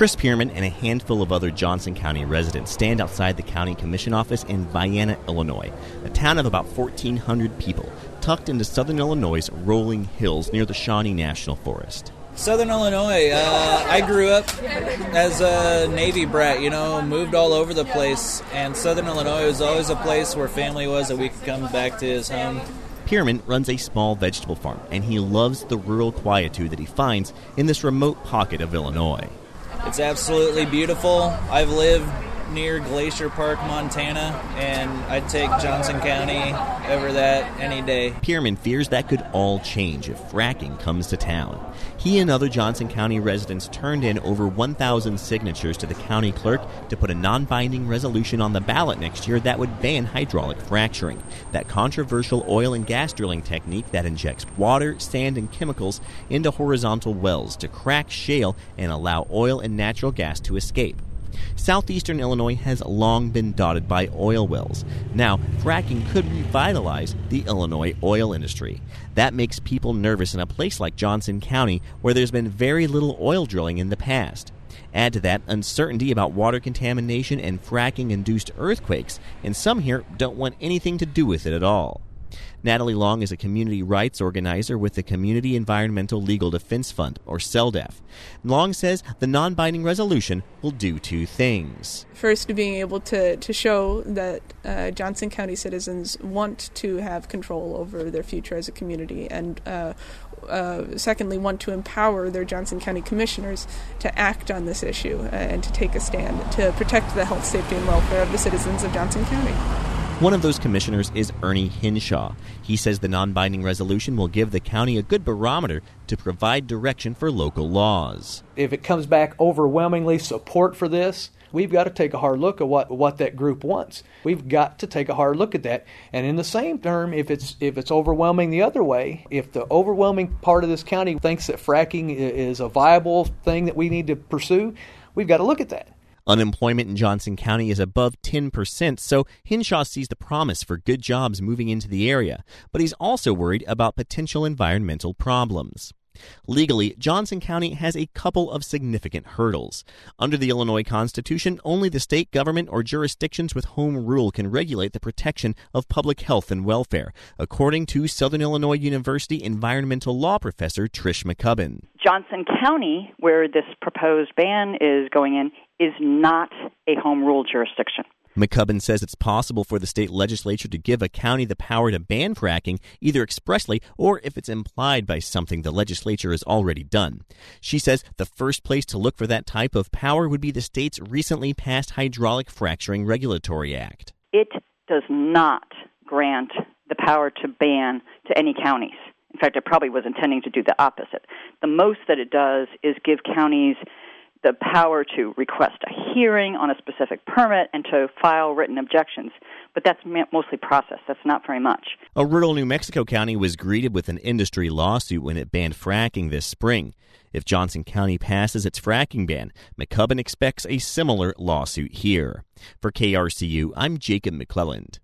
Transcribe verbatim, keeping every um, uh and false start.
Chris Pierman and a handful of other Johnson County residents stand outside the county commission office in Vienna, Illinois, a town of about fourteen hundred people, tucked into southern Illinois' rolling hills near the Shawnee National Forest. Southern Illinois, uh, I grew up as a Navy brat, you know, moved all over the place, and Southern Illinois was always a place where family was that we could come back to his home. Pierman runs a small vegetable farm, and he loves the rural quietude that he finds in this remote pocket of Illinois. It's absolutely beautiful. I've lived near Glacier Park, Montana, and I'd take Johnson County over that any day. Pierman fears that could all change if fracking comes to town. He and other Johnson County residents turned in over one thousand signatures to the county clerk to put a non-binding resolution on the ballot next year that would ban hydraulic fracturing, that controversial oil and gas drilling technique that injects water, sand, and chemicals into horizontal wells to crack shale and allow oil and natural gas to escape. Southeastern Illinois has long been dotted by oil wells. Now, fracking could revitalize the Illinois oil industry. That makes people nervous in a place like Johnson County, where there's been very little oil drilling in the past. Add to that uncertainty about water contamination and fracking-induced earthquakes, and some here don't want anything to do with it at all. Natalie Long is a community rights organizer with the Community Environmental Legal Defense Fund, or CELDEF. Long says the non-binding resolution will do two things. First, being able to, to show that uh, Johnson County citizens want to have control over their future as a community, and uh, uh, secondly, want to empower their Johnson County commissioners to act on this issue uh, and to take a stand to protect the health, safety, and welfare of the citizens of Johnson County. One of those commissioners is Ernie Hinshaw. He says the non-binding resolution will give the county a good barometer to provide direction for local laws. If it comes back overwhelmingly support for this, we've got to take a hard look at what, what that group wants. We've got to take a hard look at that. And in the same term, if it's if it's overwhelming the other way, if the overwhelming part of this county thinks that fracking is a viable thing that we need to pursue, we've got to look at that. Unemployment in Johnson County is above ten percent, so Hinshaw sees the promise for good jobs moving into the area, but he's also worried about potential environmental problems. Legally, Johnson County has a couple of significant hurdles. Under the Illinois Constitution, only the state government or jurisdictions with home rule can regulate the protection of public health and welfare, according to Southern Illinois University environmental law professor Trish McCubbin. Johnson County, where this proposed ban is going in, is not a home rule jurisdiction. McCubbin says it's possible for the state legislature to give a county the power to ban fracking, either expressly or if it's implied by something the legislature has already done. She says the first place to look for that type of power would be the state's recently passed Hydraulic Fracturing Regulatory Act. It does not grant the power to ban to any counties. In fact, it probably was intending to do the opposite. The most that it does is give counties the power to request a hearing on a specific permit and to file written objections. But that's mostly process. That's not very much. A rural New Mexico county was greeted with an industry lawsuit when it banned fracking this spring. If Johnson County passes its fracking ban, McCubbin expects a similar lawsuit here. For K R C U, I'm Jacob McClelland.